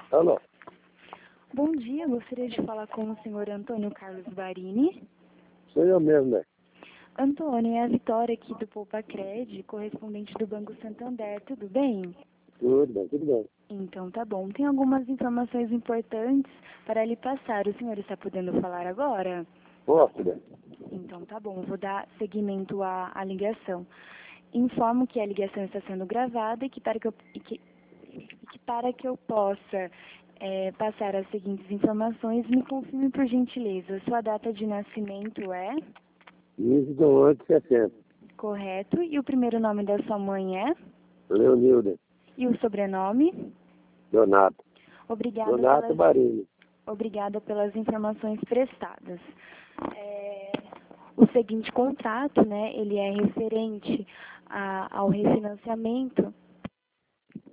Alô? Bom dia, gostaria de falar com o senhor Antônio Carlos Barini. Sou eu mesmo, né? Antônio, é a Vitória aqui do Poupa-Cred, correspondente do Banco Santander, tudo bem? Tudo bem, tudo bem. Então tá bom. Tem algumas informações importantes para lhe passar. O senhor está podendo falar agora? Posso, né? Então tá bom, vou dar seguimento à ligação. Informo que a ligação está sendo gravada e que para que eu possa passar as seguintes informações, me confirme por gentileza. Sua data de nascimento é 15 de 8 de setembro. correto e o primeiro nome da sua mãe é? Leonilda. E o sobrenome? Donato. Obrigada Donato Barini. Obrigada pelas informações prestadas. O seguinte contrato, né, ele é referente ao refinanciamento